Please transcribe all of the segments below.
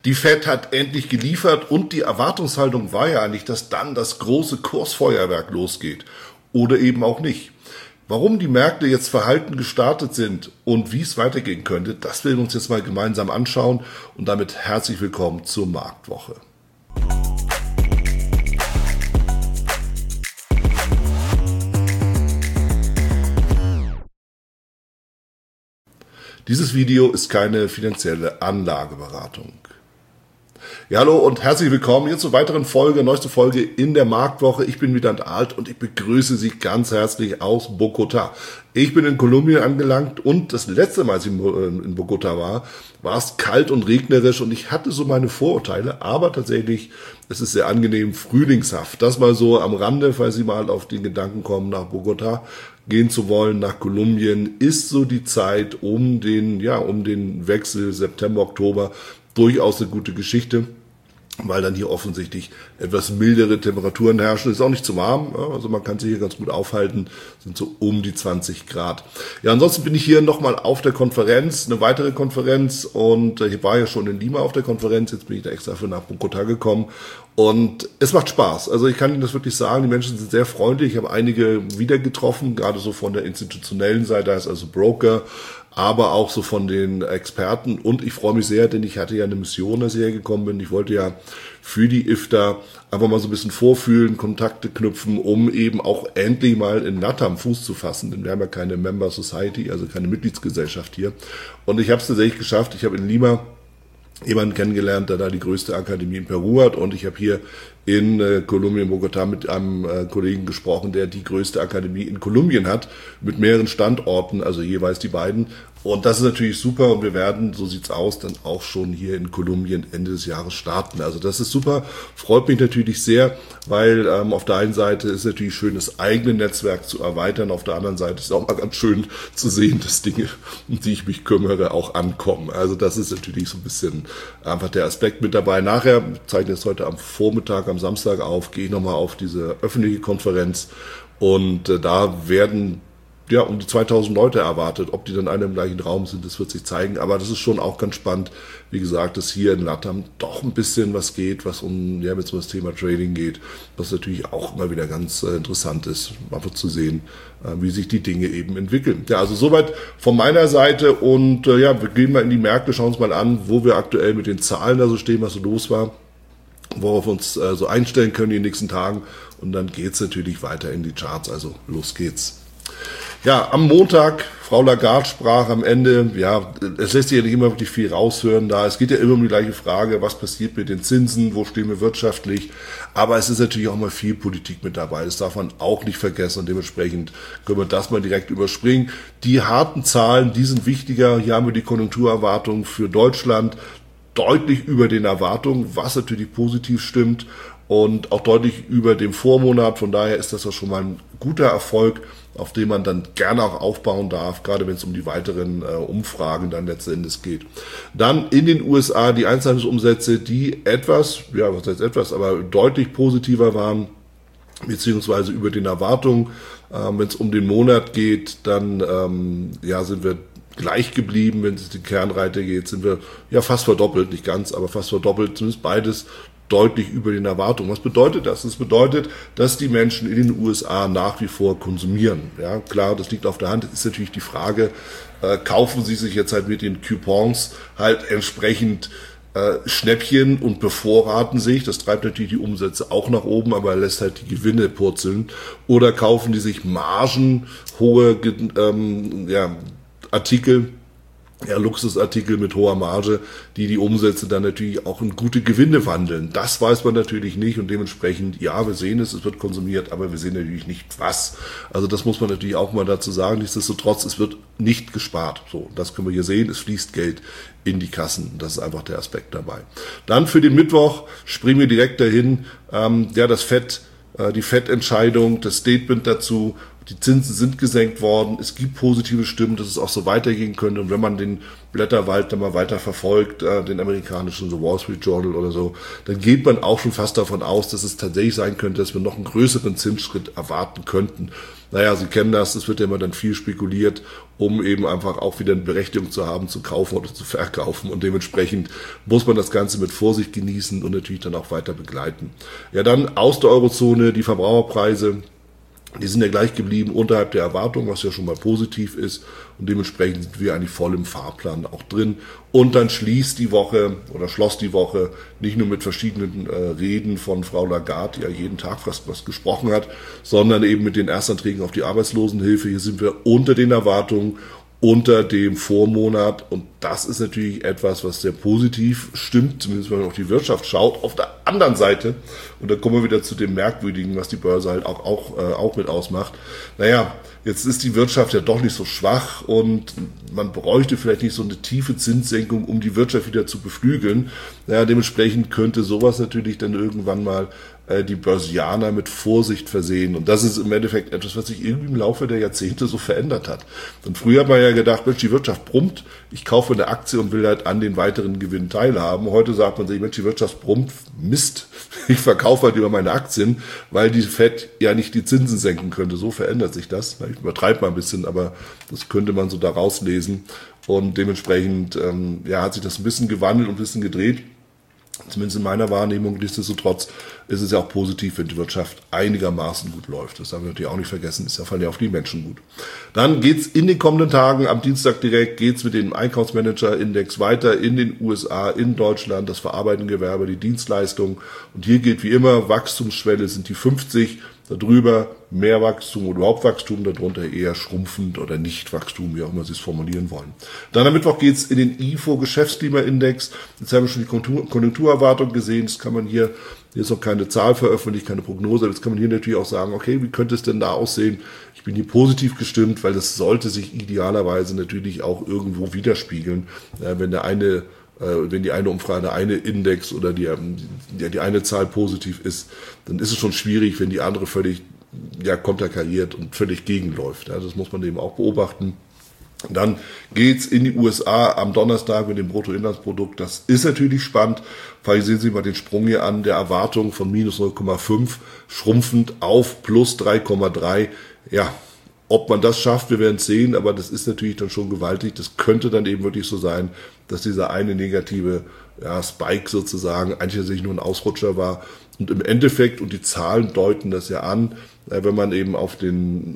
Die Fed hat endlich geliefert und die Erwartungshaltung war ja eigentlich, dass dann das große Kursfeuerwerk losgeht. Oder eben auch nicht. Warum die Märkte jetzt verhalten gestartet sind und wie es weitergehen könnte, das werden wir uns jetzt mal gemeinsam anschauen und damit herzlich willkommen zur Marktwoche. Dieses Video ist keine finanzielle Anlageberatung. Ja, hallo und herzlich willkommen hier zur weiteren Folge, neueste Folge in der Marktwoche. Ich bin Vidant Alt und ich begrüße Sie ganz herzlich aus Bogotá. Ich bin in Kolumbien angelangt und das letzte Mal, als ich in Bogotá war es kalt und regnerisch und ich hatte so meine Vorurteile, aber tatsächlich, es ist sehr angenehm frühlingshaft. Das mal so am Rande, falls Sie mal auf den Gedanken kommen, nach Bogotá gehen zu wollen, nach Kolumbien, ist so die Zeit um den Wechsel September, Oktober durchaus eine gute Geschichte, weil dann hier offensichtlich etwas mildere Temperaturen herrschen. Ist auch nicht zu warm, also man kann sich hier ganz gut aufhalten, sind so um die 20 Grad. Ja, ansonsten bin ich hier nochmal auf der Konferenz, eine weitere Konferenz und ich war ja schon in Lima auf der Konferenz, jetzt bin ich da extra für nach Bogotá gekommen und es macht Spaß. Also ich kann Ihnen das wirklich sagen, die Menschen sind sehr freundlich, ich habe einige wieder getroffen, gerade so von der institutionellen Seite, heißt also Broker, aber auch so von den Experten und ich freue mich sehr, denn ich hatte ja eine Mission, als ich hergekommen bin. Ich wollte ja für die IFTA einfach mal so ein bisschen vorfühlen, Kontakte knüpfen, um eben auch endlich mal in LATAM Fuß zu fassen, denn wir haben ja keine Member Society, also keine Mitgliedsgesellschaft hier. Und ich habe es tatsächlich geschafft, ich habe in Lima jemanden kennengelernt, der da die größte Akademie in Peru hat und ich habe hier in Kolumbien, Bogotá, mit einem Kollegen gesprochen, der die größte Akademie in Kolumbien hat, mit mehreren Standorten, also jeweils die beiden. Und das ist natürlich super und wir werden, so sieht's aus, dann auch schon hier in Kolumbien Ende des Jahres starten. Also das ist super, freut mich natürlich sehr, weil auf der einen Seite ist es natürlich schön, das eigene Netzwerk zu erweitern, auf der anderen Seite ist es auch mal ganz schön zu sehen, dass Dinge, um die ich mich kümmere, auch ankommen. Also das ist natürlich so ein bisschen einfach der Aspekt mit dabei. Nachher, ich zeichne es heute am Vormittag, am Samstag auf, gehe ich nochmal auf diese öffentliche Konferenz und da werden um die 2000 Leute erwartet. Ob die dann alle im gleichen Raum sind, das wird sich zeigen. Aber das ist schon auch ganz spannend, wie gesagt, dass hier in LATAM doch ein bisschen was geht, was um das Thema Trading geht, was natürlich auch immer wieder ganz interessant ist, einfach zu sehen, wie sich die Dinge eben entwickeln. Ja, also soweit von meiner Seite und wir gehen mal in die Märkte, schauen uns mal an, wo wir aktuell mit den Zahlen da so stehen, was so los war, worauf wir uns so einstellen können in den nächsten Tagen und dann geht's natürlich weiter in die Charts, also los geht's. Ja, am Montag, Frau Lagarde sprach am Ende, es lässt sich ja nicht immer wirklich viel raushören da. Es geht ja immer um die gleiche Frage, was passiert mit den Zinsen, wo stehen wir wirtschaftlich. Aber es ist natürlich auch mal viel Politik mit dabei, das darf man auch nicht vergessen und dementsprechend können wir das mal direkt überspringen. Die harten Zahlen, die sind wichtiger. Hier haben wir die Konjunkturerwartungen für Deutschland deutlich über den Erwartungen, was natürlich positiv stimmt und auch deutlich über dem Vormonat. Von daher ist das ja schon mal ein guter Erfolg, auf den man dann gerne auch aufbauen darf, gerade wenn es um die weiteren Umfragen dann letzten Endes geht. Dann in den USA die Einzelhandelsumsätze, die aber deutlich positiver waren, beziehungsweise über den Erwartungen. Wenn es um den Monat geht, dann sind wir gleich geblieben. Wenn es die Kernrate geht, sind wir fast verdoppelt, nicht ganz, aber fast verdoppelt, zumindest beides deutlich über den Erwartungen. Was bedeutet das? Das bedeutet, dass die Menschen in den USA nach wie vor konsumieren. Ja, klar, das liegt auf der Hand. Es ist natürlich die Frage, kaufen sie sich jetzt halt mit den Coupons halt entsprechend Schnäppchen und bevorraten sich. Das treibt natürlich die Umsätze auch nach oben, aber lässt halt die Gewinne purzeln. Oder kaufen die sich margenhohe Artikel, Luxusartikel mit hoher Marge, die Umsätze dann natürlich auch in gute Gewinne wandeln. Das weiß man natürlich nicht und dementsprechend, wir sehen es wird konsumiert, aber wir sehen natürlich nicht was. Also das muss man natürlich auch mal dazu sagen. Nichtsdestotrotz, es wird nicht gespart. So, das können wir hier sehen. Es fließt Geld in die Kassen. Das ist einfach der Aspekt dabei. Dann für den Mittwoch springen wir direkt dahin. Die FED-Entscheidung, das Statement dazu die Zinsen sind gesenkt worden, es gibt positive Stimmen, dass es auch so weitergehen könnte. Und wenn man den Blätterwald dann mal weiter verfolgt, den amerikanischen The Wall Street Journal oder so, dann geht man auch schon fast davon aus, dass es tatsächlich sein könnte, dass wir noch einen größeren Zinsschritt erwarten könnten. Naja, Sie kennen das, es wird ja immer dann viel spekuliert, um eben einfach auch wieder eine Berechtigung zu haben, zu kaufen oder zu verkaufen. Und dementsprechend muss man das Ganze mit Vorsicht genießen und natürlich dann auch weiter begleiten. Ja, dann aus der Eurozone die Verbraucherpreise. Die sind ja gleich geblieben unterhalb der Erwartung, was ja schon mal positiv ist. Und dementsprechend sind wir eigentlich voll im Fahrplan auch drin. Und dann schloss die Woche nicht nur mit verschiedenen Reden von Frau Lagarde, die ja jeden Tag fast was gesprochen hat, sondern eben mit den Erstanträgen auf die Arbeitslosenhilfe. Hier sind wir unter den Erwartungen, unter dem Vormonat. Und das ist natürlich etwas, was sehr positiv stimmt, zumindest wenn man auf die Wirtschaft schaut. Auf der anderen Seite, und da kommen wir wieder zu dem Merkwürdigen, was die Börse halt auch mit ausmacht. Naja, jetzt ist die Wirtschaft ja doch nicht so schwach und man bräuchte vielleicht nicht so eine tiefe Zinssenkung, um die Wirtschaft wieder zu beflügeln. Naja, dementsprechend könnte sowas natürlich dann irgendwann mal die Börsianer mit Vorsicht versehen. Und das ist im Endeffekt etwas, was sich irgendwie im Laufe der Jahrzehnte so verändert hat. Und früher hat man ja gedacht, Mensch, die Wirtschaft brummt, ich kaufe eine Aktie und will halt an den weiteren Gewinnen teilhaben. Heute sagt man sich, Mensch, die Wirtschaft brummt, Mist, ich verkaufe halt über meine Aktien, weil die Fed ja nicht die Zinsen senken könnte. So verändert sich das. Ich übertreibe mal ein bisschen, aber das könnte man so da rauslesen. Und dementsprechend hat sich das ein bisschen gewandelt und ein bisschen gedreht. Zumindest in meiner Wahrnehmung. Nichtsdestotrotz ist es ja auch positiv, wenn die Wirtschaft einigermaßen gut läuft. Das haben wir natürlich auch nicht vergessen, ist ja vor allem auf die Menschen gut. Dann geht's in den kommenden Tagen, am Dienstag direkt, geht's mit dem Einkaufsmanager-Index weiter in den USA, in Deutschland, das verarbeitende Gewerbe, die Dienstleistung. Und hier geht wie immer, Wachstumsschwelle sind die 50, darüber mehr Wachstum oder überhaupt Wachstum, darunter eher schrumpfend oder nicht Wachstum, wie auch immer Sie es formulieren wollen. Dann am Mittwoch geht's in den IFO-Geschäftsklimaindex. Jetzt haben wir schon die Konjunkturerwartung gesehen. Das kann man hier ist noch keine Zahl veröffentlicht, keine Prognose. Jetzt kann man hier natürlich auch sagen, okay, wie könnte es denn da aussehen? Ich bin hier positiv gestimmt, weil das sollte sich idealerweise natürlich auch irgendwo widerspiegeln, wenn die eine Umfrage, der eine Index oder die eine Zahl positiv ist, dann ist es schon schwierig, wenn die andere völlig konterkariert und völlig gegenläuft. Ja, das muss man eben auch beobachten. Dann geht's in die USA am Donnerstag mit dem Bruttoinlandsprodukt. Das ist natürlich spannend. Vielleicht sehen Sie mal den Sprung hier an, der Erwartung von minus 0,5 schrumpfend auf plus 3,3. Ja, ob man das schafft, wir werden es sehen, aber das ist natürlich dann schon gewaltig. Das könnte dann eben wirklich so sein, dass dieser eine negative Spike sozusagen eigentlich tatsächlich nur ein Ausrutscher war. Und im Endeffekt, und die Zahlen deuten das ja an, wenn man eben auf die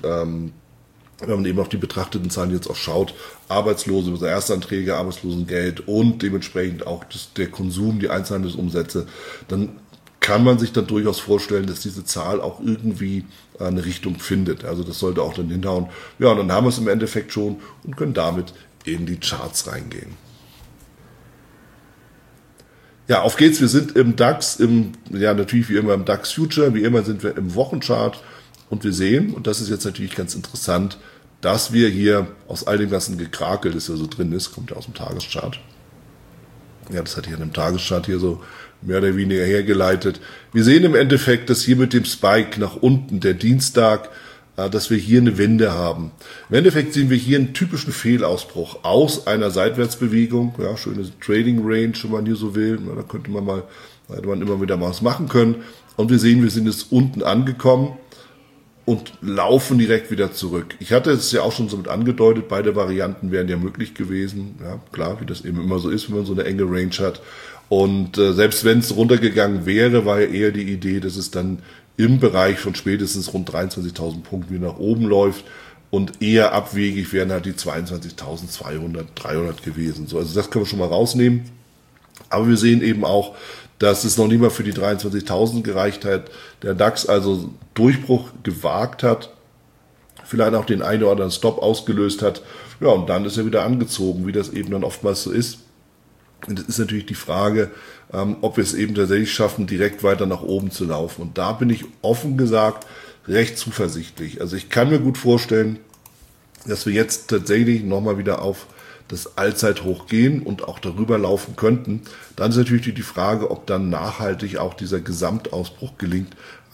betrachteten Zahlen jetzt auch schaut, Arbeitslose, also Erstanträge, Arbeitslosengeld und dementsprechend auch der Konsum, die Einzelhandelsumsätze, dann kann man sich dann durchaus vorstellen, dass diese Zahl auch irgendwie eine Richtung findet. Also das sollte auch dann hinhauen. Ja, und dann haben wir es im Endeffekt schon und können damit in die Charts reingehen. Ja, auf geht's. Wir sind im DAX, natürlich wie immer im DAX Future, wie immer sind wir im Wochenchart und wir sehen, und das ist jetzt natürlich ganz interessant, dass wir hier aus all dem ganzen Gekrakel, das ja so drin ist, kommt ja aus dem Tageschart. Ja, das hat hier in dem Tageschart hier so mehr oder weniger hergeleitet. Wir sehen im Endeffekt, dass hier mit dem Spike nach unten, der Dienstag, dass wir hier eine Wende haben. Im Endeffekt sehen wir hier einen typischen Fehlausbruch aus einer Seitwärtsbewegung. Ja, schöne Trading Range, wenn man hier so will. Da hätte man immer wieder mal was machen können. Und wir sehen, wir sind jetzt unten angekommen und laufen direkt wieder zurück. Ich hatte es ja auch schon so mit angedeutet, beide Varianten wären ja möglich gewesen. Ja, klar, wie das eben immer so ist, wenn man so eine enge Range hat. Und selbst wenn es runtergegangen wäre, war ja eher die Idee, dass es dann im Bereich von spätestens rund 23.000 Punkten wieder nach oben läuft und eher abwegig wären halt die 22.200, 300 gewesen. So, also das können wir schon mal rausnehmen. Aber wir sehen eben auch, dass es noch nicht mal für die 23.000 gereicht hat. Der DAX also Durchbruch gewagt hat, vielleicht auch den einen oder anderen Stop ausgelöst hat. Ja, und dann ist er wieder angezogen, wie das eben dann oftmals so ist. Und es ist natürlich die Frage, ob wir es eben tatsächlich schaffen, direkt weiter nach oben zu laufen. Und da bin ich offen gesagt recht zuversichtlich. Also ich kann mir gut vorstellen, dass wir jetzt tatsächlich nochmal wieder auf das Allzeithoch gehen und auch darüber laufen könnten. Dann ist natürlich die Frage, ob dann nachhaltig auch dieser Gesamtausbruch gelingt.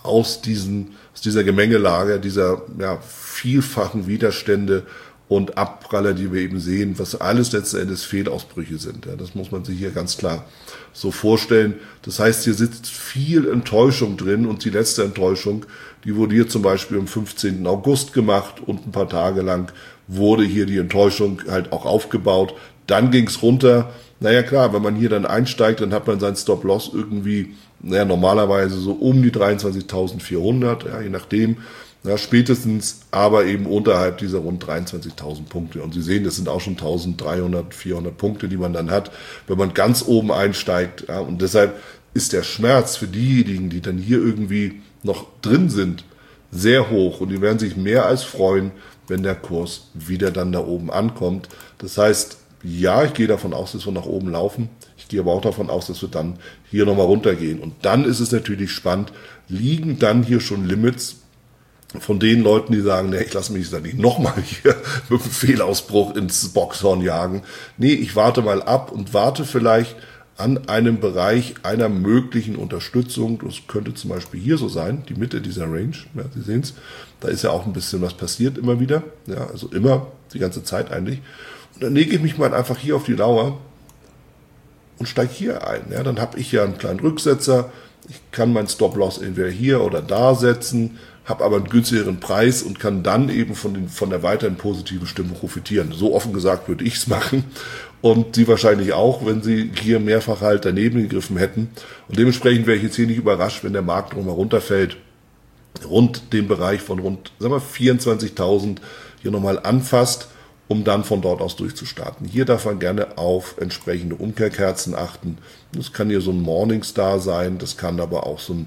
aus dieser Gemengelage, dieser vielfachen Widerstände und Abpraller, die wir eben sehen, was alles letzten Endes Fehlausbrüche sind. Ja, das muss man sich hier ganz klar so vorstellen. Das heißt, hier sitzt viel Enttäuschung drin und die letzte Enttäuschung, die wurde hier zum Beispiel am 15. August gemacht und ein paar Tage lang wurde hier die Enttäuschung halt auch aufgebaut. Dann ging's runter. Naja klar, wenn man hier dann einsteigt, dann hat man seinen Stop-Loss irgendwie, normalerweise so um die 23.400, je nachdem. Spätestens aber eben unterhalb dieser rund 23.000 Punkte. Und Sie sehen, das sind auch schon 1.300, 400 Punkte, die man dann hat, wenn man ganz oben einsteigt. Ja, und deshalb ist der Schmerz für diejenigen, die dann hier irgendwie noch drin sind, sehr hoch. Und die werden sich mehr als freuen, wenn der Kurs wieder dann da oben ankommt. Das heißt, ja, ich gehe davon aus, dass wir nach oben laufen. Ich gehe aber auch davon aus, dass wir dann hier nochmal runtergehen. Und dann ist es natürlich spannend, liegen dann hier schon Limits von den Leuten, die sagen, nee, ich lasse mich da nicht nochmal hier mit einem Fehlausbruch ins Boxhorn jagen. Nee, ich warte mal ab und warte vielleicht an einem Bereich einer möglichen Unterstützung. Das könnte zum Beispiel hier so sein, die Mitte dieser Range. Ja, Sie sehen es, da ist ja auch ein bisschen was passiert immer wieder. Ja, also immer, die ganze Zeit eigentlich. Und dann lege ich mich mal einfach hier auf die Lauer und steige hier ein. Ja, dann habe ich ja einen kleinen Rücksetzer. Ich kann meinen Stop-Loss entweder hier oder da setzen, habe aber einen günstigeren Preis und kann dann eben von der weiteren positiven Stimmung profitieren. So offen gesagt würde ich es machen und Sie wahrscheinlich auch, wenn Sie hier mehrfach halt daneben gegriffen hätten. Und dementsprechend wäre ich jetzt hier nicht überrascht, wenn der Markt nochmal runterfällt, rund den Bereich von rund 24.000 hier nochmal anfasst, um dann von dort aus durchzustarten. Hier darf man gerne auf entsprechende Umkehrkerzen achten. Das kann hier so ein Morningstar sein, das kann aber auch so ein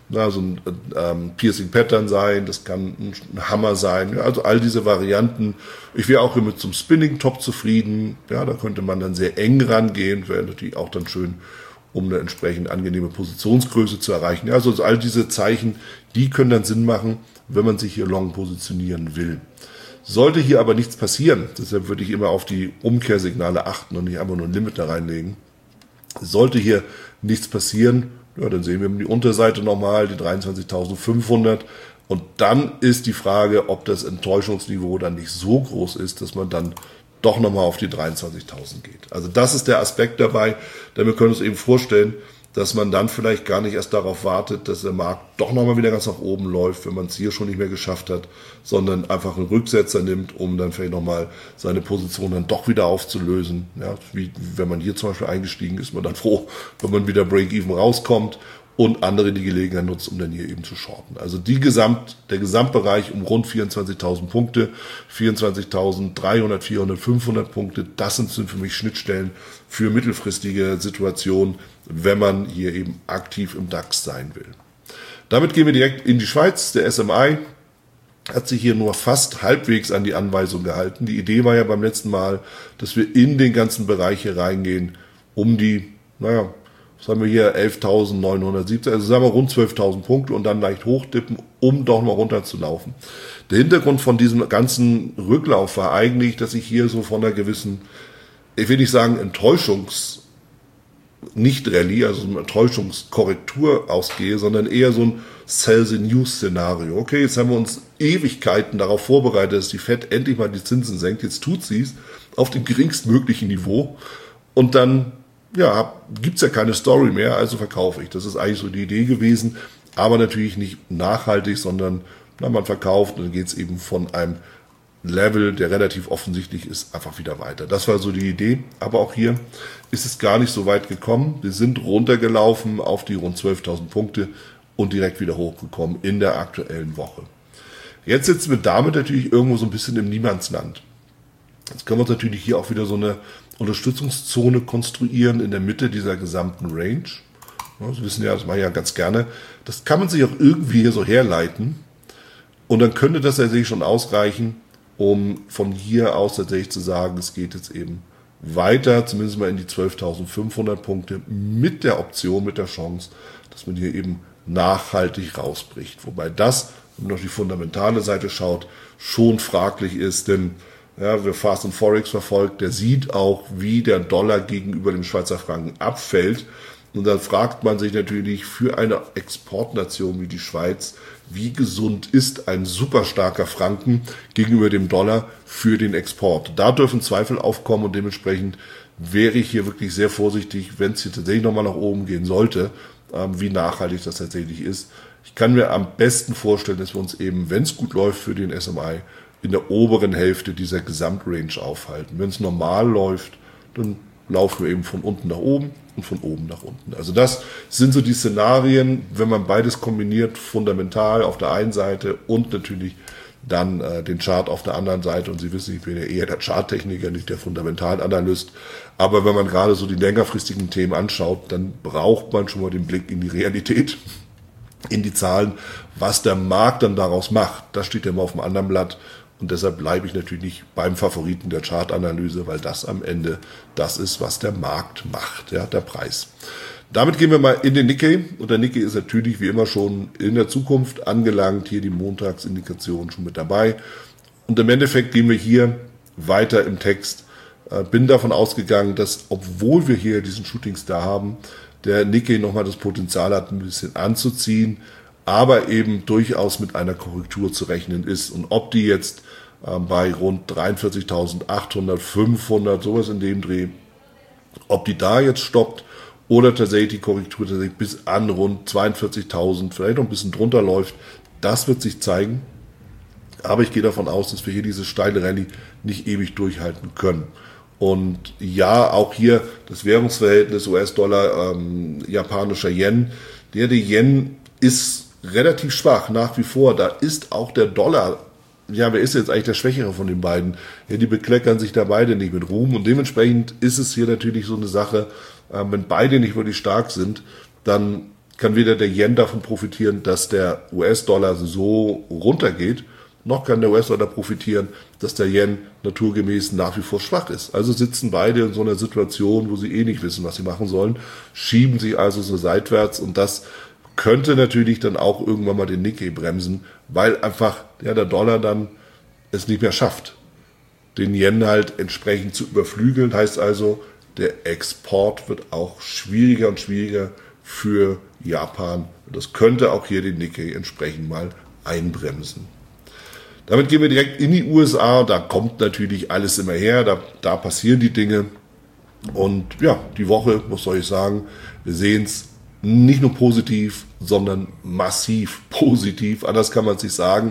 Piercing Pattern sein, das kann ein Hammer sein, ja, also all diese Varianten. Ich wäre auch hier mit zum Spinning Top zufrieden, ja, da könnte man dann sehr eng rangehen, wäre natürlich auch dann schön, um eine entsprechend angenehme Positionsgröße zu erreichen. Ja, also all diese Zeichen, die können dann Sinn machen, wenn man sich hier long positionieren will. Sollte hier aber nichts passieren, deshalb würde ich immer auf die Umkehrsignale achten und nicht einfach nur ein Limit da reinlegen. Sollte hier nichts passieren, ja, dann sehen wir die Unterseite nochmal, die 23.500. Und dann ist die Frage, ob das Enttäuschungsniveau dann nicht so groß ist, dass man dann doch nochmal auf die 23.000 geht. Also das ist der Aspekt dabei, denn wir können uns eben vorstellen, dass man dann vielleicht gar nicht erst darauf wartet, dass der Markt doch nochmal wieder ganz nach oben läuft, wenn man es hier schon nicht mehr geschafft hat, sondern einfach einen Rücksetzer nimmt, um dann vielleicht nochmal seine Position dann doch wieder aufzulösen. Ja, wie wenn man hier zum Beispiel eingestiegen ist, man dann froh, wenn man wieder Break-Even rauskommt und andere die Gelegenheit nutzt, um dann hier eben zu shorten. Also der Gesamtbereich um rund 24.000 Punkte, 24.300, 400, 500 Punkte, das sind für mich Schnittstellen für mittelfristige Situationen, wenn man hier eben aktiv im DAX sein will. Damit gehen wir direkt in die Schweiz. Der SMI hat sich hier nur fast halbwegs an die Anweisung gehalten. Die Idee war ja beim letzten Mal, dass wir in den ganzen Bereich hier reingehen, um die, was haben wir hier, 11.970, also sagen wir rund 12.000 Punkte und dann leicht hochdippen, um doch mal runter zu laufen. Der Hintergrund von diesem ganzen Rücklauf war eigentlich, dass ich hier so von einer gewissen, ich will nicht sagen Nicht-Rallye, also eine Enttäuschungskorrektur ausgehe, sondern eher so ein Sell-the-News-Szenario. Okay, jetzt haben wir uns Ewigkeiten darauf vorbereitet, dass die Fed endlich mal die Zinsen senkt. Jetzt tut sie es auf dem geringstmöglichen Niveau und dann gibt's ja keine Story mehr, also verkaufe ich. Das ist eigentlich so die Idee gewesen, aber natürlich nicht nachhaltig, sondern man verkauft und dann geht's eben von einem Level, der relativ offensichtlich ist, einfach wieder weiter. Das war so die Idee, aber auch hier ist es gar nicht so weit gekommen. Wir sind runtergelaufen auf die rund 12.000 Punkte und direkt wieder hochgekommen in der aktuellen Woche. Jetzt sitzen wir damit natürlich irgendwo so ein bisschen im Niemandsland. Jetzt können wir uns natürlich hier auch wieder so eine Unterstützungszone konstruieren in der Mitte dieser gesamten Range. Ja, Sie wissen ja, das mache ich ja ganz gerne. Das kann man sich auch irgendwie hier so herleiten und dann könnte das tatsächlich schon ausreichen, um von hier aus tatsächlich zu sagen, es geht jetzt eben weiter, zumindest mal in die 12.500 Punkte mit der Option, mit der Chance, dass man hier eben nachhaltig rausbricht. Wobei das, wenn man auf die fundamentale Seite schaut, schon fraglich ist, denn wer Fast and Forex verfolgt, der sieht auch, wie der Dollar gegenüber dem Schweizer Franken abfällt. Und dann fragt man sich natürlich für eine Exportnation wie die Schweiz, wie gesund ist ein super starker Franken gegenüber dem Dollar für den Export. Da dürfen Zweifel aufkommen und dementsprechend wäre ich hier wirklich sehr vorsichtig, wenn es hier tatsächlich nochmal nach oben gehen sollte, wie nachhaltig das tatsächlich ist. Ich kann mir am besten vorstellen, dass wir uns eben, wenn es gut läuft für den SMI, in der oberen Hälfte dieser Gesamtrange aufhalten. Wenn es normal läuft, dann laufen wir eben von unten nach oben und von oben nach unten. Also das sind so die Szenarien, wenn man beides kombiniert, fundamental auf der einen Seite und natürlich dann den Chart auf der anderen Seite. Und Sie wissen, ich bin ja eher der Charttechniker, nicht der Fundamentalanalyst. Aber wenn man gerade so die längerfristigen Themen anschaut, dann braucht man schon mal den Blick in die Realität, in die Zahlen, was der Markt dann daraus macht. Das steht ja immer auf dem anderen Blatt. Und deshalb bleibe ich natürlich beim Favoriten der Chartanalyse, weil das am Ende das ist, was der Markt macht, ja, der Preis. Damit gehen wir mal in den Nikkei. Und der Nikkei ist natürlich wie immer schon in der Zukunft angelangt. Hier die Montagsindikation schon mit dabei. Und im Endeffekt gehen wir hier weiter im Text. Bin davon ausgegangen, dass, obwohl wir hier diesen Shooting Star haben, der Nikkei nochmal das Potenzial hat, ein bisschen anzuziehen, aber eben durchaus mit einer Korrektur zu rechnen ist. Und ob die jetzt bei rund 43.800, 500, sowas in dem Dreh, ob die da jetzt stoppt oder tatsächlich die Korrektur tatsächlich bis an rund 42.000, vielleicht noch ein bisschen drunter läuft, das wird sich zeigen. Aber ich gehe davon aus, dass wir hier diese steile Rallye nicht ewig durchhalten können. Und ja, auch hier das Währungsverhältnis US-Dollar, japanischer Yen. Der Yen ist relativ schwach nach wie vor. Da ist auch der Dollar, ja, wer ist jetzt eigentlich der Schwächere von den beiden? Ja, die bekleckern sich da beide nicht mit Ruhm. Und dementsprechend ist es hier natürlich so eine Sache, wenn beide nicht wirklich stark sind, dann kann weder der Yen davon profitieren, dass der US-Dollar so runtergeht, noch kann der US-Dollar profitieren, dass der Yen naturgemäß nach wie vor schwach ist. Also sitzen beide in so einer Situation, wo sie eh nicht wissen, was sie machen sollen, schieben sich also so seitwärts und das könnte natürlich dann auch irgendwann mal den Nikkei bremsen, weil einfach der Dollar dann es nicht mehr schafft, den Yen halt entsprechend zu überflügeln. Heißt also, der Export wird auch schwieriger und schwieriger für Japan. Das könnte auch hier den Nikkei entsprechend mal einbremsen. Damit gehen wir direkt in die USA. Da kommt natürlich alles immer her. Da passieren die Dinge. Und ja, die Woche, was soll ich sagen, wir sehen es nicht nur positiv, sondern massiv positiv. Anders kann man es nicht sagen.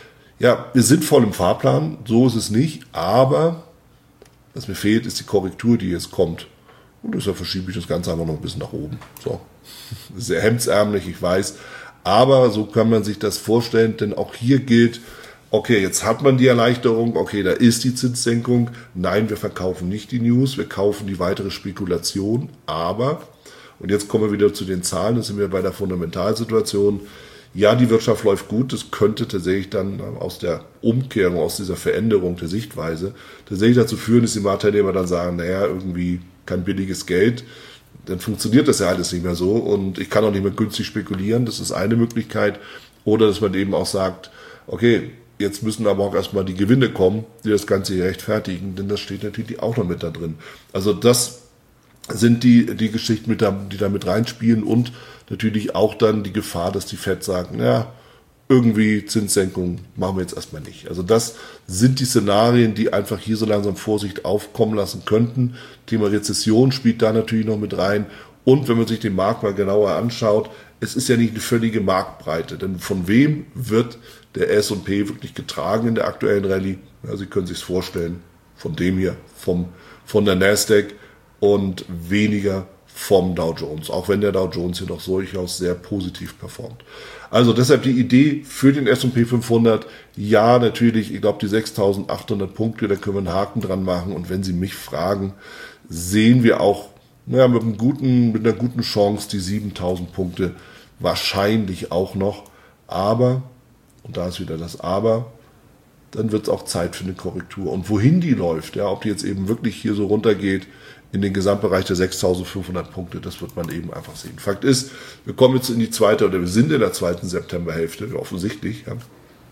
Ja, wir sind voll im Fahrplan. So ist es nicht. Aber was mir fehlt, ist die Korrektur, die jetzt kommt. Und deshalb verschiebe ich das Ganze einfach noch ein bisschen nach oben. So, sehr hemdsärmlich, ich weiß. Aber so kann man sich das vorstellen, denn auch hier gilt, okay, jetzt hat man die Erleichterung, okay, da ist die Zinssenkung. Nein, wir verkaufen nicht die News, wir kaufen die weitere Spekulation. Aber, und jetzt kommen wir wieder zu den Zahlen, das sind wir bei der Fundamentalsituation. Ja, die Wirtschaft läuft gut, das könnte tatsächlich dann aus der Umkehrung, aus dieser Veränderung der Sichtweise tatsächlich dazu führen, dass die Marktteilnehmer dann sagen, naja, irgendwie kein billiges Geld, dann funktioniert das ja alles nicht mehr so und ich kann auch nicht mehr günstig spekulieren, das ist eine Möglichkeit. Oder dass man eben auch sagt, okay, jetzt müssen aber auch erstmal die Gewinne kommen, die das Ganze hier rechtfertigen, denn das steht natürlich auch noch mit da drin. Also das sind die Geschichten, die da mit reinspielen und natürlich auch dann die Gefahr, dass die Fed sagen, ja, irgendwie Zinssenkung machen wir jetzt erstmal nicht. Also das sind die Szenarien, die einfach hier so langsam Vorsicht aufkommen lassen könnten. Thema Rezession spielt da natürlich noch mit rein. Und wenn man sich den Markt mal genauer anschaut, es ist ja nicht eine völlige Marktbreite. Denn von wem wird der S&P wirklich getragen in der aktuellen Rallye? Ja, Sie können sich vorstellen, von dem hier, von der Nasdaq und weniger vom Dow Jones, auch wenn der Dow Jones hier doch durchaus sehr positiv performt. Also deshalb die Idee für den S&P 500, ja natürlich, ich glaube die 6.800 Punkte, da können wir einen Haken dran machen und wenn Sie mich fragen, sehen wir auch mit einer guten Chance die 7.000 Punkte wahrscheinlich auch noch, aber, und da ist wieder das Aber, dann wird es auch Zeit für eine Korrektur. Und wohin die läuft, ja, ob die jetzt eben wirklich hier so runtergeht, in den Gesamtbereich der 6.500 Punkte, das wird man eben einfach sehen. Fakt ist, wir kommen jetzt in die zweite, oder wir sind in der zweiten Septemberhälfte, offensichtlich, ja,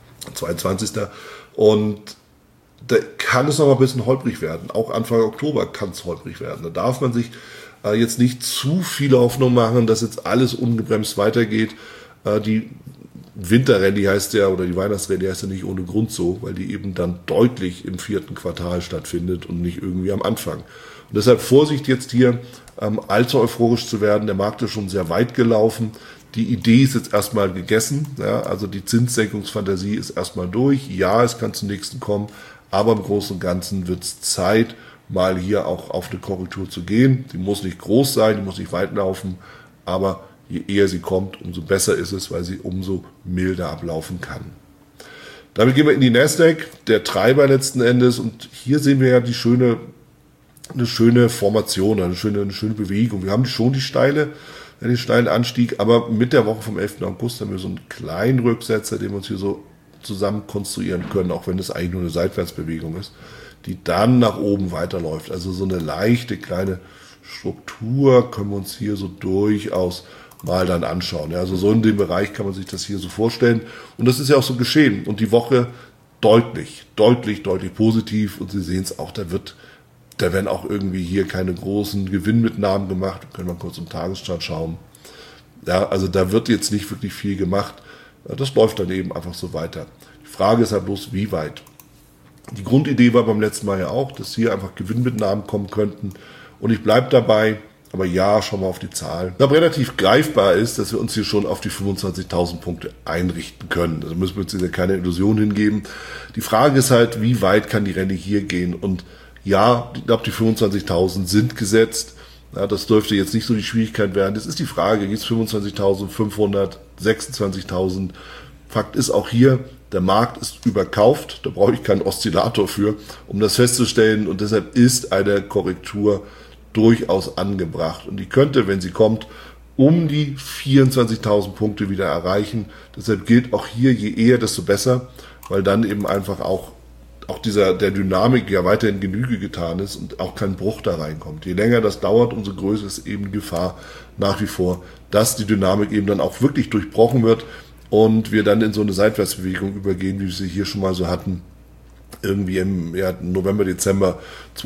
22. Und da kann es noch mal ein bisschen holprig werden. Auch Anfang Oktober kann es holprig werden. Da darf man sich jetzt nicht zu viele Hoffnung machen, dass jetzt alles ungebremst weitergeht. Die Winterrallye heißt ja, oder die Weihnachtsrallye heißt ja nicht ohne Grund so, weil die eben dann deutlich im 4. Quartal stattfindet und nicht irgendwie am Anfang. Und deshalb Vorsicht jetzt hier, allzu euphorisch zu werden. Der Markt ist schon sehr weit gelaufen. Die Idee ist jetzt erstmal gegessen. Ja, also die Zinssenkungsfantasie ist erstmal durch. Ja, es kann zum nächsten kommen, aber im Großen und Ganzen wird es Zeit, mal hier auch auf eine Korrektur zu gehen. Die muss nicht groß sein, die muss nicht weit laufen, aber je eher sie kommt, umso besser ist es, weil sie umso milder ablaufen kann. Damit gehen wir in die Nasdaq, der Treiber letzten Endes. Und hier sehen wir ja eine schöne Formation, eine schöne Bewegung. Wir haben schon den steilen Anstieg, aber mit der Woche vom 11. August haben wir so einen kleinen Rücksetzer, den wir uns hier so zusammen konstruieren können, auch wenn es eigentlich nur eine Seitwärtsbewegung ist, die dann nach oben weiterläuft. Also so eine leichte kleine Struktur können wir uns hier so durchaus mal dann anschauen. Ja, also so in dem Bereich kann man sich das hier so vorstellen. Und das ist ja auch so geschehen. Und die Woche deutlich positiv. Und Sie sehen es auch, da werden auch irgendwie hier keine großen Gewinnmitnahmen gemacht. Wir können mal kurz im Tageschart schauen. Ja, also da wird jetzt nicht wirklich viel gemacht. Das läuft dann eben einfach so weiter. Die Frage ist halt bloß, wie weit. Die Grundidee war beim letzten Mal ja auch, dass hier einfach Gewinnmitnahmen kommen könnten. Und ich bleibe dabei. Aber ja, schauen wir auf die Zahlen. Aber relativ greifbar ist, dass wir uns hier schon auf die 25.000 Punkte einrichten können. Da müssen wir uns hier keine Illusion hingeben. Die Frage ist halt, wie weit kann die Rallye hier gehen? Und ja, ich glaube, die 25.000 sind gesetzt. Ja, das dürfte jetzt nicht so die Schwierigkeit werden. Jetzt ist die Frage, gibt es 25.500, 26.000? Fakt ist auch hier, der Markt ist überkauft. Da brauche ich keinen Oszillator für, um das festzustellen. Und deshalb ist eine Korrektur durchaus angebracht. Und die könnte, wenn sie kommt, um die 24.000 Punkte wieder erreichen. Deshalb gilt auch hier, je eher, desto besser, weil dann eben einfach auch der Dynamik ja weiterhin Genüge getan ist und auch kein Bruch da reinkommt. Je länger das dauert, umso größer ist eben die Gefahr nach wie vor, dass die Dynamik eben dann auch wirklich durchbrochen wird und wir dann in so eine Seitwärtsbewegung übergehen, wie wir sie hier schon mal so hatten, irgendwie im November, Dezember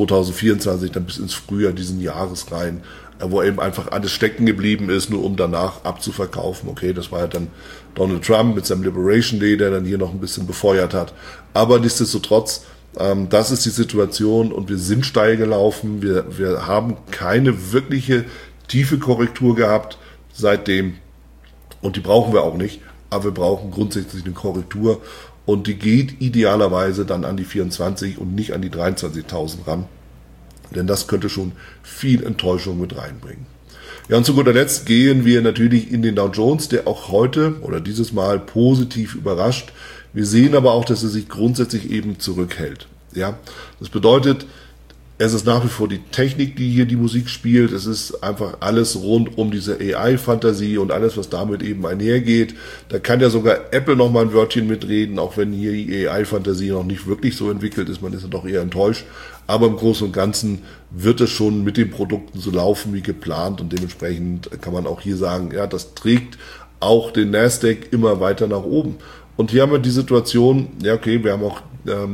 2024, dann bis ins Frühjahr diesen Jahres rein, wo eben einfach alles stecken geblieben ist, nur um danach abzuverkaufen. Okay, das war ja dann Donald Trump mit seinem Liberation Day, der dann hier noch ein bisschen befeuert hat. Aber nichtsdestotrotz, das ist die Situation und wir sind steil gelaufen. Wir haben keine wirkliche tiefe Korrektur gehabt seitdem und die brauchen wir auch nicht, aber wir brauchen grundsätzlich eine Korrektur. Und die geht idealerweise dann an die 24 und nicht an die 23.000 ran. Denn das könnte schon viel Enttäuschung mit reinbringen. Ja, und zu guter Letzt gehen wir natürlich in den Dow Jones, der auch heute oder dieses Mal positiv überrascht. Wir sehen aber auch, dass er sich grundsätzlich eben zurückhält. Ja, das bedeutet, es ist nach wie vor die Technik, die hier die Musik spielt. Es ist einfach alles rund um diese AI-Fantasie und alles, was damit eben einhergeht. Da kann ja sogar Apple noch mal ein Wörtchen mitreden, auch wenn hier die AI-Fantasie noch nicht wirklich so entwickelt ist. Man ist ja doch eher enttäuscht. Aber im Großen und Ganzen wird es schon mit den Produkten so laufen wie geplant. Und dementsprechend kann man auch hier sagen, ja, das trägt auch den Nasdaq immer weiter nach oben. Und hier haben wir die Situation, ja okay, wir haben auch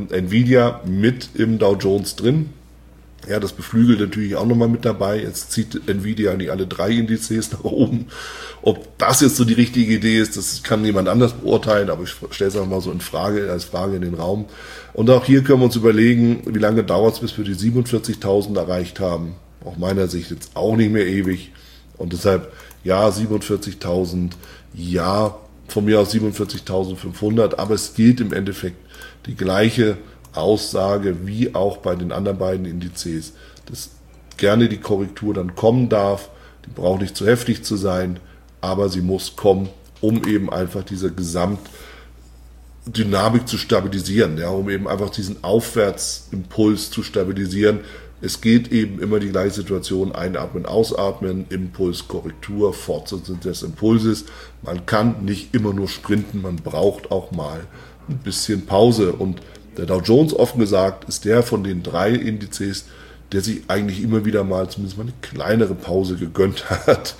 Nvidia mit im Dow Jones drin. Ja, das beflügelt natürlich auch nochmal mit dabei. Jetzt zieht Nvidia nicht alle 3 Indizes nach oben. Ob das jetzt so die richtige Idee ist, das kann jemand anders beurteilen, aber ich stelle es einfach mal so als Frage in den Raum. Und auch hier können wir uns überlegen, wie lange dauert es, bis wir die 47.000 erreicht haben. Aus meiner Sicht jetzt auch nicht mehr ewig. Und deshalb, ja, 47.000, ja, von mir aus 47.500, aber es gilt im Endeffekt die gleiche Aussage wie auch bei den anderen beiden Indizes, dass gerne die Korrektur dann kommen darf. Die braucht nicht zu heftig zu sein, aber sie muss kommen, um eben einfach diese Gesamtdynamik zu stabilisieren, ja, um eben einfach diesen Aufwärtsimpuls zu stabilisieren. Es geht eben immer die gleiche Situation, einatmen, ausatmen, Impuls, Korrektur, Fortsetzung des Impulses. Man kann nicht immer nur sprinten, man braucht auch mal ein bisschen Pause. Und der Dow Jones, offen gesagt, ist der von den 3 Indizes, der sich eigentlich immer wieder mal zumindest mal eine kleinere Pause gegönnt hat,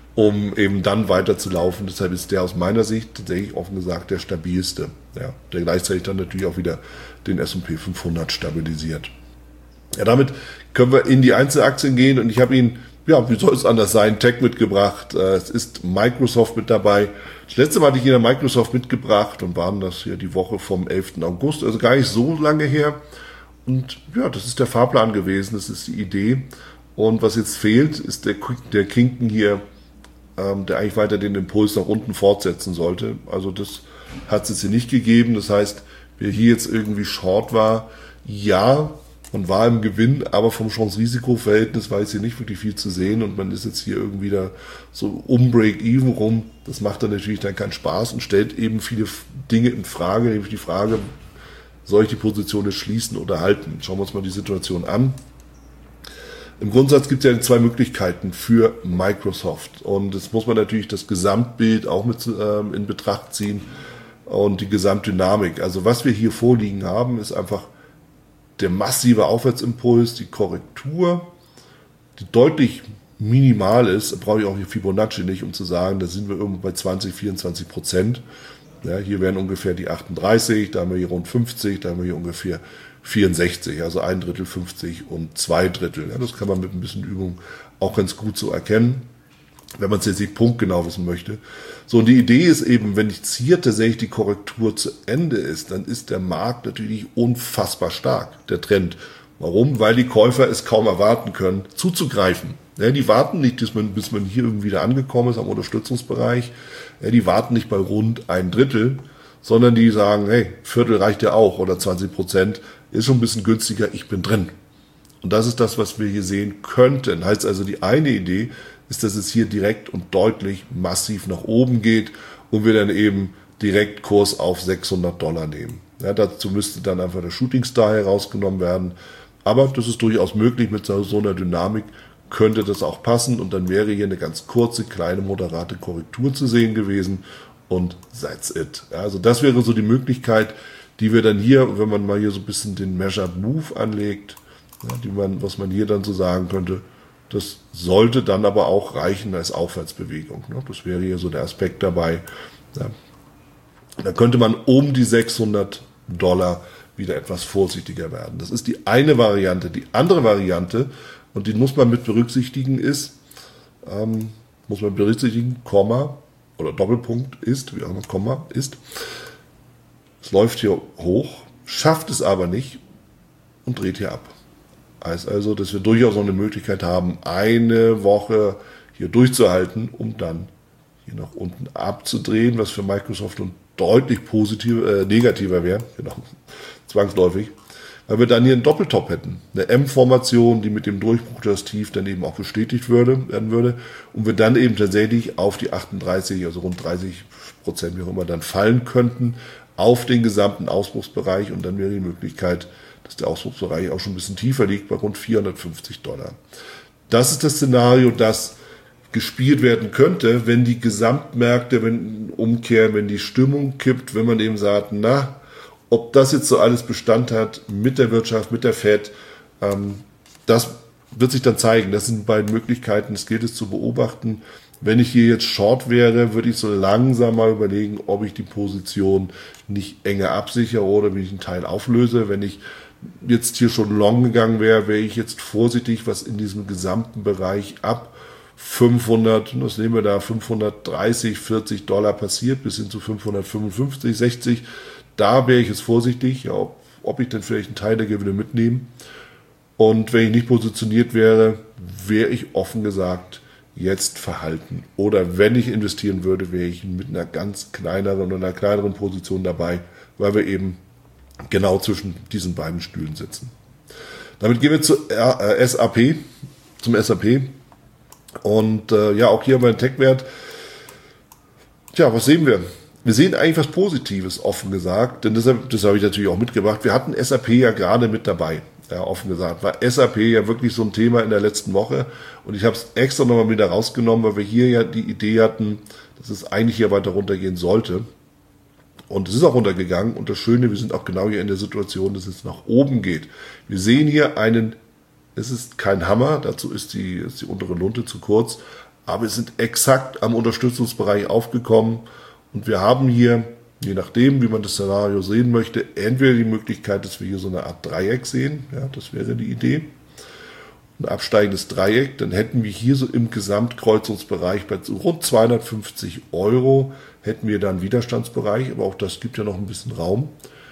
um eben dann weiter zu laufen. Deshalb ist der aus meiner Sicht tatsächlich offen gesagt der stabilste, ja, der gleichzeitig dann natürlich auch wieder den S&P 500 stabilisiert. Ja, damit können wir in die Einzelaktien gehen und ich habe Ihnen Ja, wie soll es anders sein? Tech mitgebracht. Es ist Microsoft mit dabei. Das letzte Mal hatte ich hier Microsoft mitgebracht und waren das hier die Woche vom 11. August, also gar nicht so lange her. Und ja, das ist der Fahrplan gewesen, das ist die Idee. Und was jetzt fehlt, ist der Kinken hier, der eigentlich weiter den Impuls nach unten fortsetzen sollte. Also das hat es jetzt hier nicht gegeben. Das heißt, wer hier jetzt irgendwie short war, ja, man war im Gewinn, aber vom Chance-Risiko-Verhältnis war jetzt hier nicht wirklich viel zu sehen und man ist jetzt hier irgendwie da so um Break-Even rum. Das macht dann natürlich dann keinen Spaß und stellt eben viele Dinge in Frage, nämlich die Frage, soll ich die Position jetzt schließen oder halten? Schauen wir uns mal die Situation an. Im Grundsatz gibt es ja zwei Möglichkeiten für Microsoft und jetzt muss man natürlich das Gesamtbild auch mit in Betracht ziehen und die Gesamtdynamik. Also was wir hier vorliegen haben, ist einfach der massive Aufwärtsimpuls, die Korrektur, die deutlich minimal ist, da brauche ich auch hier Fibonacci nicht, um zu sagen, da sind wir irgendwo bei 20-24%. Ja, hier wären ungefähr die 38, da haben wir hier rund 50, da haben wir hier ungefähr 64, also 1/3, 50 und 2/3. Ja, das kann man mit ein bisschen Übung auch ganz gut so erkennen, wenn man es jetzt nicht punktgenau wissen möchte. So, und die Idee ist eben, wenn jetzt hier tatsächlich die Korrektur zu Ende ist, dann ist der Markt natürlich unfassbar stark, der Trend. Warum? Weil die Käufer es kaum erwarten können, zuzugreifen. Ja, die warten nicht, bis man hier irgendwie wieder angekommen ist am Unterstützungsbereich. Ja, die warten nicht bei rund 1/3, sondern die sagen, hey, Viertel reicht ja auch oder 20% ist schon ein bisschen günstiger, ich bin drin. Und das ist das, was wir hier sehen könnten. Heißt also, die eine Idee ist, dass es hier direkt und deutlich massiv nach oben geht und wir dann eben direkt Kurs auf $600 nehmen. Ja, dazu müsste dann einfach der Shooting Star herausgenommen werden. Aber das ist durchaus möglich, mit so einer Dynamik könnte das auch passen und dann wäre hier eine ganz kurze, kleine, moderate Korrektur zu sehen gewesen und that's it. Ja, also das wäre so die Möglichkeit, die wir dann hier, wenn man mal hier so ein bisschen den Measured Move anlegt, ja, was man hier dann so sagen könnte, das sollte dann aber auch reichen als Aufwärtsbewegung. Ne? Das wäre hier so der Aspekt dabei. Ja. Da könnte man um die $600 wieder etwas vorsichtiger werden. Das ist die eine Variante. Die andere Variante, und die muss man mit berücksichtigen, ist, Komma oder Doppelpunkt ist, wie auch immer Komma ist, es läuft hier hoch, schafft es aber nicht und dreht hier ab. Heißt also, dass wir durchaus noch eine Möglichkeit haben, eine Woche hier durchzuhalten, um dann hier nach unten abzudrehen, was für Microsoft nun deutlich negativer wäre, genau, zwangsläufig, weil wir dann hier einen Doppeltop hätten. Eine M-Formation, die mit dem Durchbruch des Tief dann eben auch bestätigt werden würde und wir dann eben tatsächlich auf die 38, also rund 30%, wie auch immer, dann fallen könnten auf den gesamten Ausbruchsbereich und dann wäre die Möglichkeit, dass der Ausbruchsbereich auch schon ein bisschen tiefer liegt, bei rund $450. Das ist das Szenario, das gespielt werden könnte, wenn die Gesamtmärkte umkehren, wenn die Stimmung kippt, wenn man eben sagt, na, ob das jetzt so alles Bestand hat mit der Wirtschaft, mit der Fed, das wird sich dann zeigen. Das sind beiden Möglichkeiten, es gilt es zu beobachten. Wenn ich hier jetzt Short wäre, würde ich so langsam mal überlegen, ob ich die Position nicht enger absichere oder wie ich einen Teil auflöse. Wenn ich jetzt hier schon long gegangen wäre ich jetzt vorsichtig, was in diesem gesamten Bereich ab 500, was nehmen wir da, 530, $40 passiert, bis hin zu 555, 60. Da wäre ich jetzt vorsichtig, ja, ob ich dann vielleicht einen Teil der Gewinne mitnehme. Und wenn ich nicht positioniert wäre, wäre ich offen gesagt jetzt verhalten. Oder wenn ich investieren würde, wäre ich mit einer ganz kleineren oder einer kleineren Position dabei, weil wir eben genau zwischen diesen beiden Stühlen sitzen. Damit gehen wir zum SAP. Und ja, auch hier bei Tech-Wert. Tja, was sehen wir? Wir sehen eigentlich was Positives, offen gesagt, denn das habe ich natürlich auch mitgebracht. Wir hatten SAP ja gerade mit dabei, ja, offen gesagt. War SAP ja wirklich so ein Thema in der letzten Woche und ich habe es extra nochmal wieder rausgenommen, weil wir hier ja die Idee hatten, dass es eigentlich hier weiter runtergehen sollte. Und es ist auch runtergegangen und das Schöne, wir sind auch genau hier in der Situation, dass es nach oben geht. Wir sehen hier es ist kein Hammer, dazu ist die untere Lunte zu kurz, aber es sind exakt am Unterstützungsbereich aufgekommen und wir haben hier, je nachdem, wie man das Szenario sehen möchte, entweder die Möglichkeit, dass wir hier so eine Art Dreieck sehen, ja, das wäre die Idee. ein absteigendes Dreieck, dann hätten wir hier so im Gesamtkreuzungsbereich bei rund 250 Euro hätten wir dann Widerstandsbereich, aber auch das gibt ja noch ein bisschen Raum.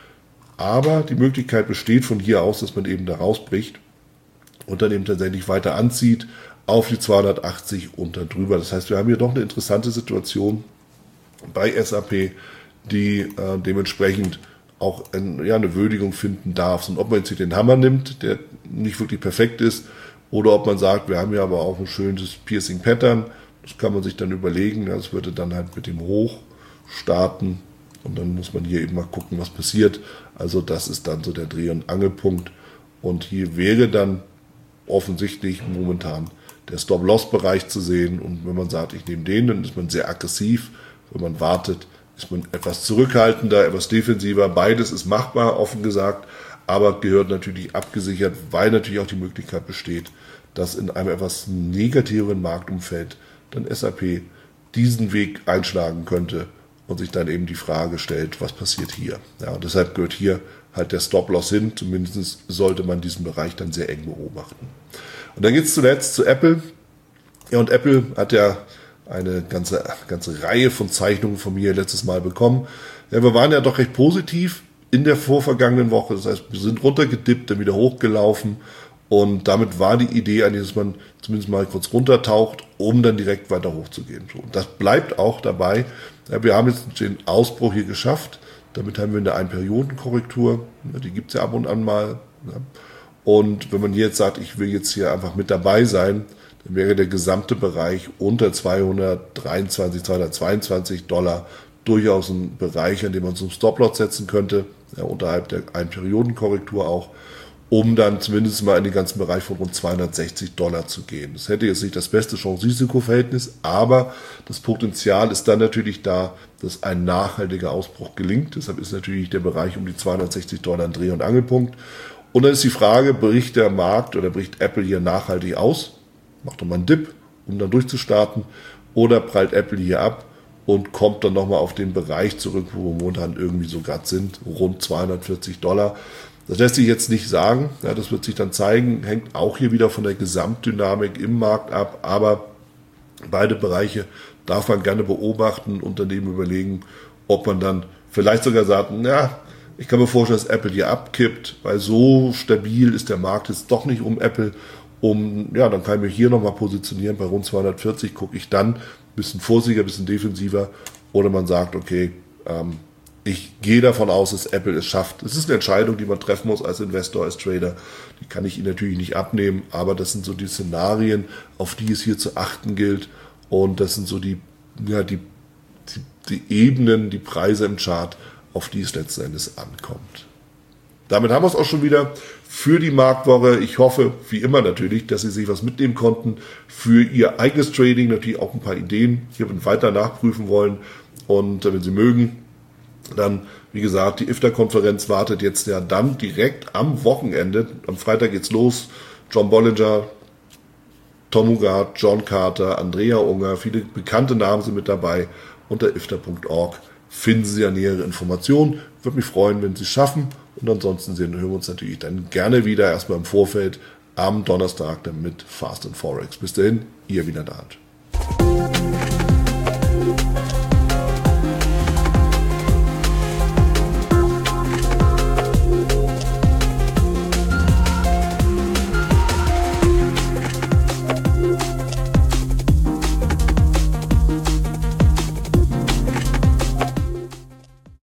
Aber die Möglichkeit besteht von hier aus, dass man eben da rausbricht und dann eben tatsächlich weiter anzieht auf die 280 und dann drüber. Das heißt, wir haben hier doch eine interessante Situation bei SAP, die dementsprechend auch eine Würdigung finden darf. Und ob man jetzt hier den Hammer nimmt, der nicht wirklich perfekt ist, oder ob man sagt, wir haben ja aber auch ein schönes Piercing Pattern, das kann man sich dann überlegen. Das würde dann halt mit dem Hoch starten und dann muss man hier eben mal gucken, was passiert. Also das ist dann so der Dreh- und Angelpunkt. Und hier wäre dann offensichtlich momentan der Stop-Loss-Bereich zu sehen. Und wenn man sagt, ich nehme den, dann ist man sehr aggressiv. Wenn man wartet, ist man etwas zurückhaltender, etwas defensiver. Beides ist machbar, offen gesagt, aber gehört natürlich abgesichert, weil natürlich auch die Möglichkeit besteht, dass in einem etwas negativeren Marktumfeld dann SAP diesen Weg einschlagen könnte und sich dann eben die Frage stellt, was passiert hier. Ja, und deshalb gehört hier halt der Stop-Loss hin. Zumindest sollte man diesen Bereich dann sehr eng beobachten. Und dann geht es zuletzt zu Apple. Ja, und Apple hat ja eine ganze Reihe von Zeichnungen von mir letztes Mal bekommen. Ja, wir waren ja doch recht positiv in der vorvergangenen Woche. Das heißt, wir sind runtergedippt, dann wieder hochgelaufen. Und damit war die Idee eigentlich, dass man zumindest mal kurz runtertaucht, um dann direkt weiter hochzugehen. Und das bleibt auch dabei. Ja, wir haben jetzt den Ausbruch hier geschafft. Damit haben wir eine Einperiodenkorrektur. Die gibt es ja ab und an mal. Und wenn man hier jetzt sagt, ich will jetzt hier einfach mit dabei sein, dann wäre der gesamte Bereich unter 223, 222 Dollar durchaus ein Bereich, an dem man zum Stop-Loss setzen könnte, ja, unterhalb der Einperiodenkorrektur auch, um dann zumindest mal in den ganzen Bereich von rund 260 Dollar zu gehen. Das hätte jetzt nicht das beste Chance-Risiko-Verhältnis, aber das Potenzial ist dann natürlich da, dass ein nachhaltiger Ausbruch gelingt. Deshalb ist natürlich der Bereich um die 260 Dollar ein Dreh- und Angelpunkt. Und dann ist die Frage, bricht der Markt oder bricht Apple hier nachhaltig aus? Macht doch mal einen Dip, um dann durchzustarten, oder prallt Apple hier ab und kommt dann nochmal auf den Bereich zurück, wo wir momentan irgendwie so gerade sind, rund 240 Dollar. Das lässt sich jetzt nicht sagen, ja, das wird sich dann zeigen, hängt auch hier wieder von der Gesamtdynamik im Markt ab, aber beide Bereiche darf man gerne beobachten und daneben überlegen, ob man dann vielleicht sogar sagt, na, ich kann mir vorstellen, dass Apple hier abkippt, weil so stabil ist der Markt jetzt doch nicht um Apple. Dann kann ich mich hier nochmal positionieren, bei rund 240 gucke ich dann ein bisschen vorsichtiger, ein bisschen defensiver, oder man sagt, okay, ich gehe davon aus, dass Apple es schafft. Es ist eine Entscheidung, die man treffen muss als Investor, als Trader. Die kann ich Ihnen natürlich nicht abnehmen, aber das sind so die Szenarien, auf die es hier zu achten gilt. Und das sind so die Ebenen, die Preise im Chart, auf die es letzten Endes ankommt. Damit haben wir es auch schon wieder für die Marktwoche. Ich hoffe, wie immer natürlich, dass Sie sich was mitnehmen konnten für Ihr eigenes Trading, natürlich auch ein paar Ideen hier weiter nachprüfen wollen. Und wenn Sie mögen, dann, wie gesagt, die IFTA-Konferenz wartet jetzt ja dann direkt am Wochenende. Am Freitag geht's los. John Bollinger, Tom Huggard, John Carter, Andrea Unger, viele bekannte Namen sind mit dabei. Unter ifta.org finden Sie ja nähere Informationen. Würde mich freuen, wenn Sie es schaffen. Und ansonsten hören wir uns natürlich dann gerne wieder, erstmal im Vorfeld, am Donnerstag dann mit Fast and Forex. Bis dahin, Ihr Wieland Art.